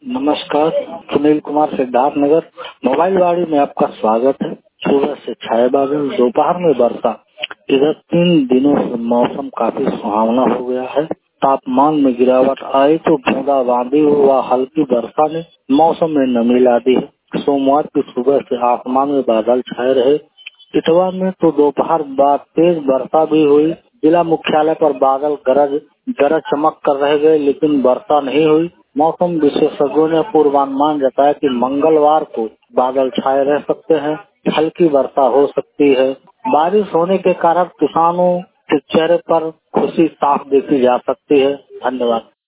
नमस्कार, सुनील कुमार सिद्धार्थ नगर। मोबाइल वाड़ी में आपका स्वागत है। सुबह से छाए बादल, दोपहर में वर्षा। इधर 3 दिनों से मौसम काफी सुहावना हो गया है। तापमान में गिरावट आई तो बूंदाबांदी व हल्की वर्षा ने मौसम में नमी ला दी है। सोमवार की सुबह से आसमान में बादल छाए रहे। इटवा में तो दोपहर बाद तेज वर्षा भी हुई। जिला मुख्यालय पर बादल गरज चमक कर रह गए, लेकिन वर्षा नहीं हुई। मौसम विशेषज्ञों ने पूर्वानुमान जताया कि मंगलवार को बादल छाए रह सकते हैं, हल्की वर्षा हो सकती है। बारिश होने के कारण किसानों के चेहरे पर खुशी साफ देखी जा सकती है। धन्यवाद।